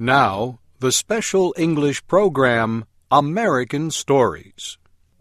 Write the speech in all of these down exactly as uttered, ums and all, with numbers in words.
Now, the special English program, American Stories.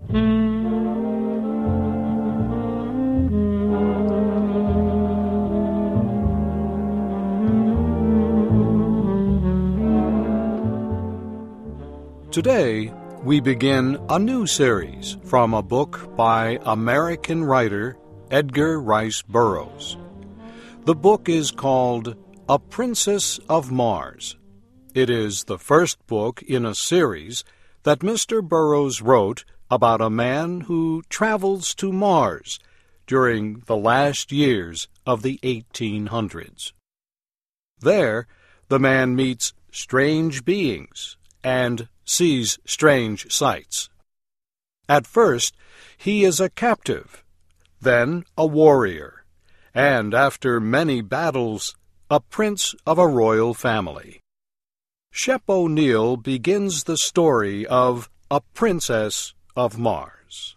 Today, we begin a new series from a book by American writer Edgar Rice Burroughs. The book is called A Princess of Mars. It is the first book in a series that Mister Burroughs wrote about a man who travels to Mars during the last years of the eighteen hundreds. There, the man meets strange beings and sees strange sights. At first, he is a captive, then a warrior, and after many battles, a prince of a royal family. Shep O'Neal begins the story of A Princess of Mars.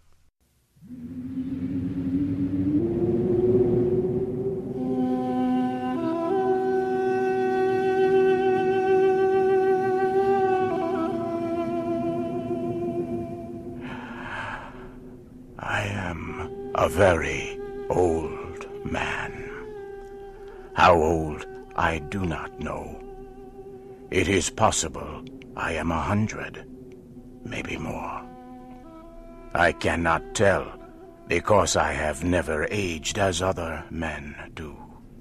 I am a very old man. How old, I do not know. It is possible I am a hundred, maybe more. I cannot tell, because I have never aged as other men do.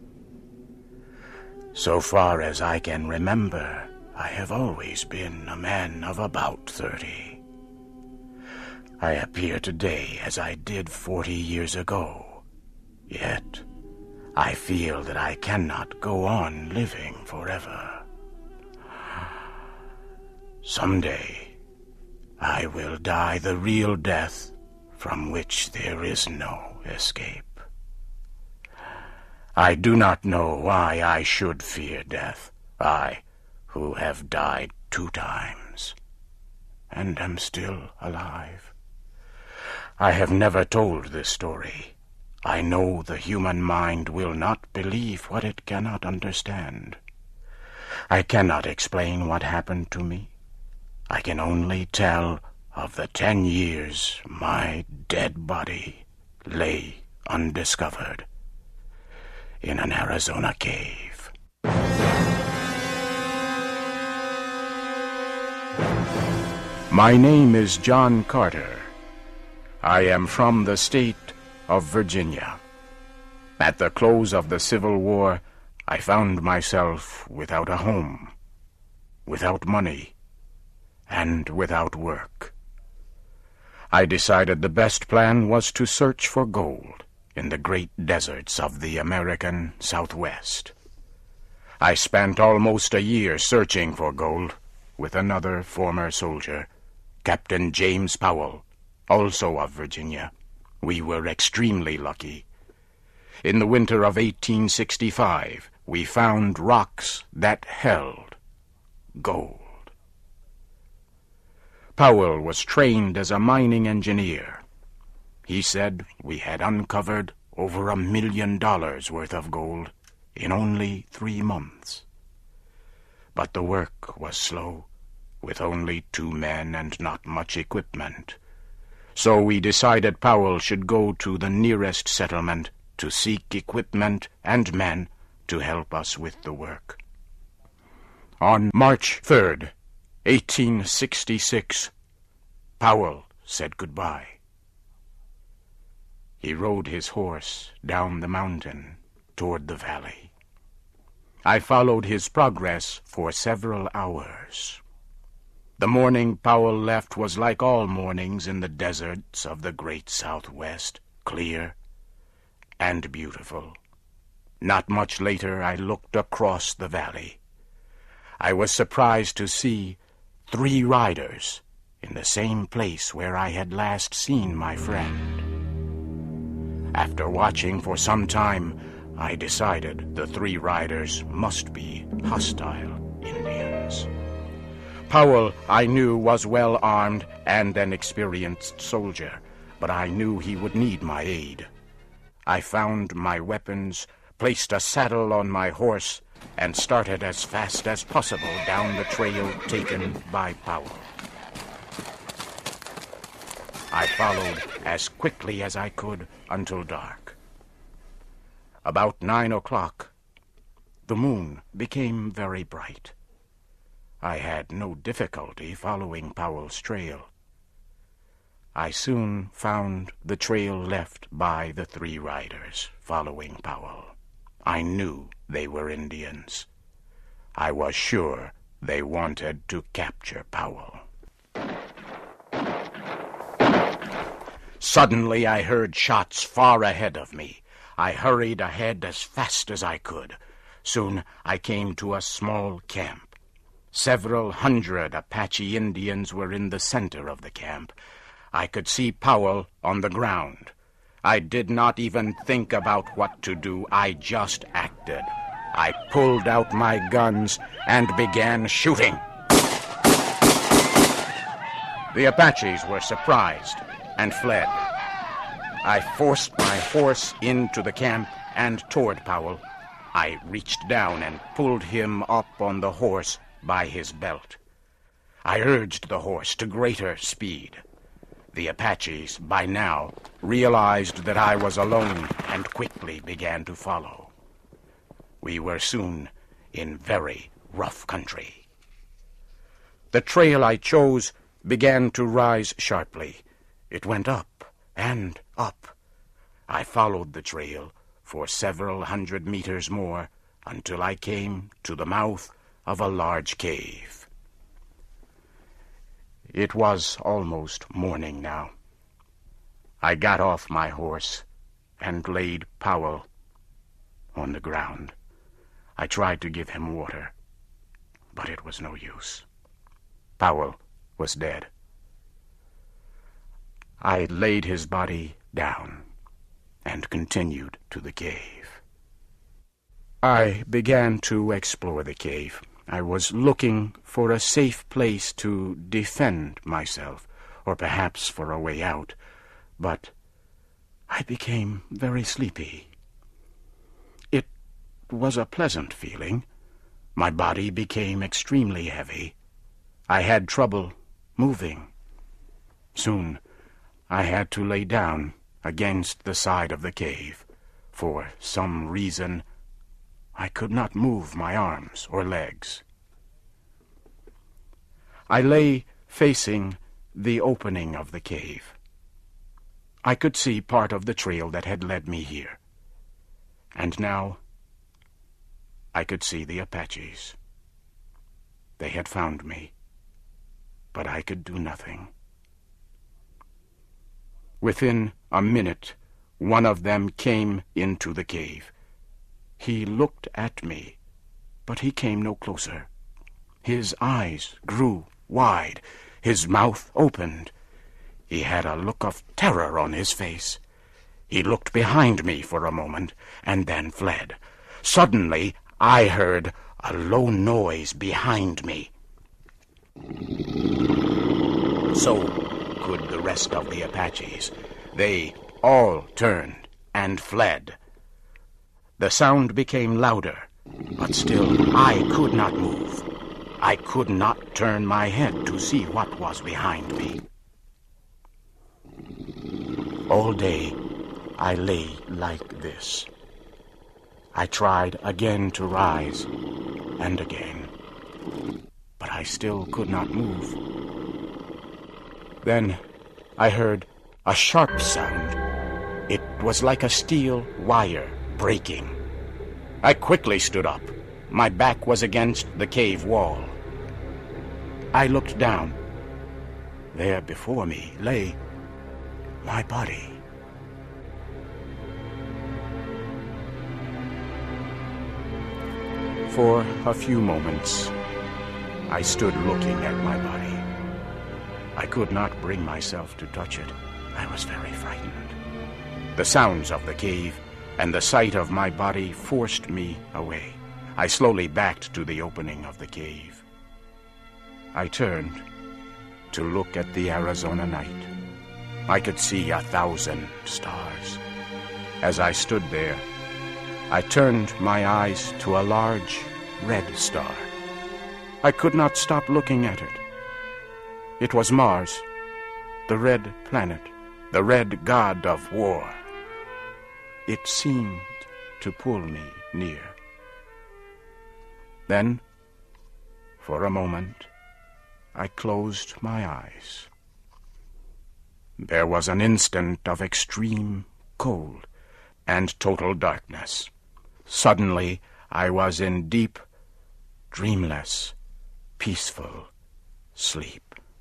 So far as I can remember, I have always been a man of about thirty. I appear today as I did forty years ago, yet I feel that I cannot go on living forever. Someday, I will die the real death from which there is no escape. I do not know why I should fear death, I who have died two times, and am still alive. I have never told this story. I know the human mind will not believe what it cannot understand. I cannot explain what happened to me. I can only tell of the ten years my dead body lay undiscovered in an Arizona cave. My name is John Carter. I am from the state of Virginia. At the close of the Civil War, I found myself without a home, without money, and without work. I decided the best plan was to search for gold in the great deserts of the American Southwest. I spent almost a year searching for gold with another former soldier, Captain James Powell, also of Virginia. We were extremely lucky. In the winter of eighteen sixty-five, we found rocks that held gold. Powell was trained as a mining engineer. He said we had uncovered over a million dollars worth of gold in only three months. But the work was slow, with only two men and not much equipment. So we decided Powell should go to the nearest settlement to seek equipment and men to help us with the work. On March third, eighteen sixty-six, Powell said goodbye. He rode his horse down the mountain toward the valley. I followed his progress for several hours. The morning Powell left was like all mornings in the deserts of the great Southwest, clear and beautiful. Not much later, I looked across the valley. I was surprised to see three riders in the same place where I had last seen my friend. After watching for some time, I decided the three riders must be hostile Indians. Powell, I knew, was well armed and an experienced soldier, but I knew he would need my aid. I found my weapons, placed a saddle on my horse, and started as fast as possible down the trail taken by Powell. I followed as quickly as I could until dark. About nine o'clock, the moon became very bright. I had no difficulty following Powell's trail. I soon found the trail left by the three riders following Powell. I knew they were Indians. I was sure they wanted to capture Powell. Suddenly I heard shots far ahead of me. I hurried ahead as fast as I could. Soon I came to a small camp. Several hundred Apache Indians were in the center of the camp. I could see Powell on the ground. I did not even think about what to do. I just acted. I pulled out my guns and began shooting. The Apaches were surprised and fled. I forced my horse into the camp and toward Powell. I reached down and pulled him up on the horse by his belt. I urged the horse to greater speed. The Apaches, by now, realized that I was alone and quickly began to follow. We were soon in very rough country. The trail I chose began to rise sharply. It went up and up. I followed the trail for several hundred meters more until I came to the mouth of a large cave. It was almost morning now. I got off my horse and laid Powell on the ground. I tried to give him water, but it was no use. Powell was dead. I laid his body down and continued to the cave. I began to explore the cave. I was looking for a safe place to defend myself, or perhaps for a way out, but I became very sleepy. It was a pleasant feeling. My body became extremely heavy. I had trouble moving. Soon I had to lay down against the side of the cave. For some reason, I could not move my arms or legs. I lay facing the opening of the cave. I could see part of the trail that had led me here. And now I could see the Apaches. They had found me, but I could do nothing. Within a minute, one of them came into the cave. He looked at me, but he came no closer. His eyes grew wide. His mouth opened. He had a look of terror on his face. He looked behind me for a moment and then fled. Suddenly, I heard a low noise behind me. So could the rest of the Apaches. They all turned and fled. The sound became louder, but still I could not move. I could not turn my head to see what was behind me. All day I lay like this. I tried again to rise, and again, but I still could not move. Then I heard a sharp sound. It was like a steel wire breaking. I quickly stood up. My back was against the cave wall. I looked down. There before me lay my body. For a few moments, I stood looking at my body. I could not bring myself to touch it. I was very frightened. The sounds of the cave and the sight of my body forced me away. I slowly backed to the opening of the cave. I turned to look at the Arizona night. I could see a thousand stars. As I stood there, I turned my eyes to a large red star. I could not stop looking at it. It was Mars, the red planet, the red god of war. It seemed to pull me near. Then, for a moment, I closed my eyes. There was an instant of extreme cold and total darkness. Suddenly, I was in deep, dreamless, peaceful sleep.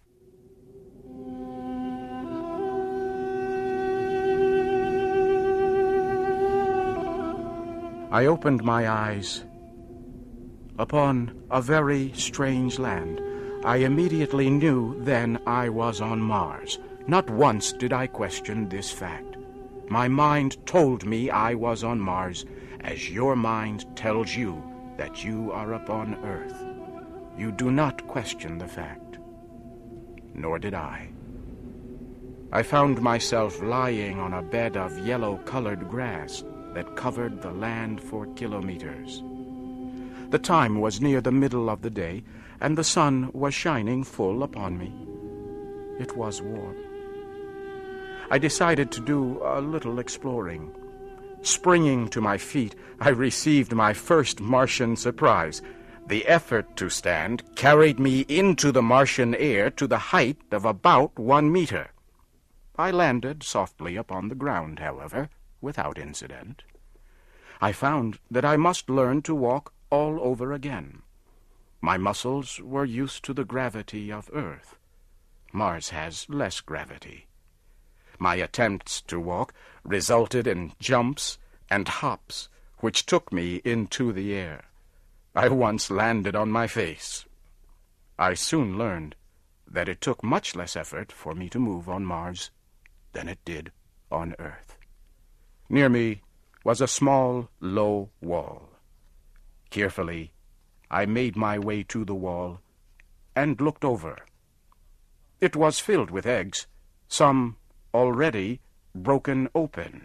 I opened my eyes upon a very strange land. I immediately knew then I was on Mars. Not once did I question this fact. My mind told me I was on Mars, as your mind tells you that you are upon Earth. You do not question the fact. Nor did I. I found myself lying on a bed of yellow-colored grass that covered the land for kilometers. The time was near the middle of the day, and the sun was shining full upon me. It was warm. I decided to do a little exploring. Springing to my feet, I received my first Martian surprise. The effort to stand carried me into the Martian air to the height of about one meter. I landed softly upon the ground, however, without incident. I found that I must learn to walk all over again. My muscles were used to the gravity of Earth. Mars has less gravity. My attempts to walk resulted in jumps and hops, which took me into the air. I once landed on my face. I soon learned that it took much less effort for me to move on Mars than it did on Earth. Near me was a small, low wall. Carefully, I made my way to the wall and looked over. It was filled with eggs, some already broken open.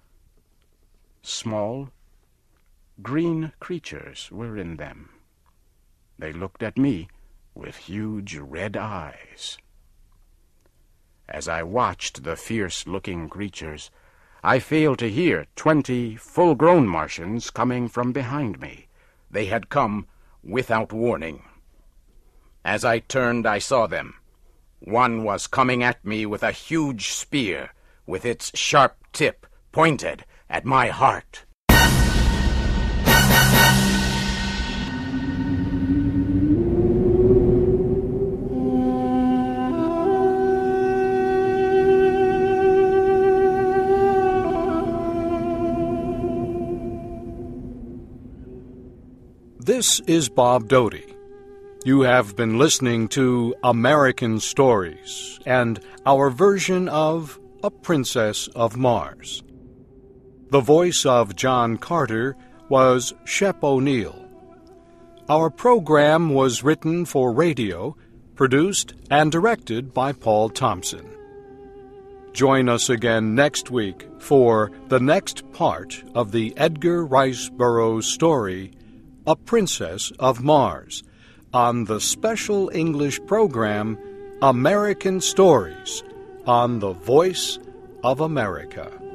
Small, green creatures were in them. They looked at me with huge red eyes. As I watched the fierce-looking creatures, I failed to hear twenty full-grown Martians coming from behind me. They had come without warning. As I turned, I saw them. One was coming at me with a huge spear, with its sharp tip pointed at my heart. This is Bob Doty. You have been listening to American Stories and our version of A Princess of Mars. The voice of John Carter was Shep O'Neill. Our program was written for radio, produced and directed by Paul Thompson. Join us again next week for the next part of the Edgar Rice Burroughs story, A Princess of Mars, on the special English program American Stories on the Voice of America.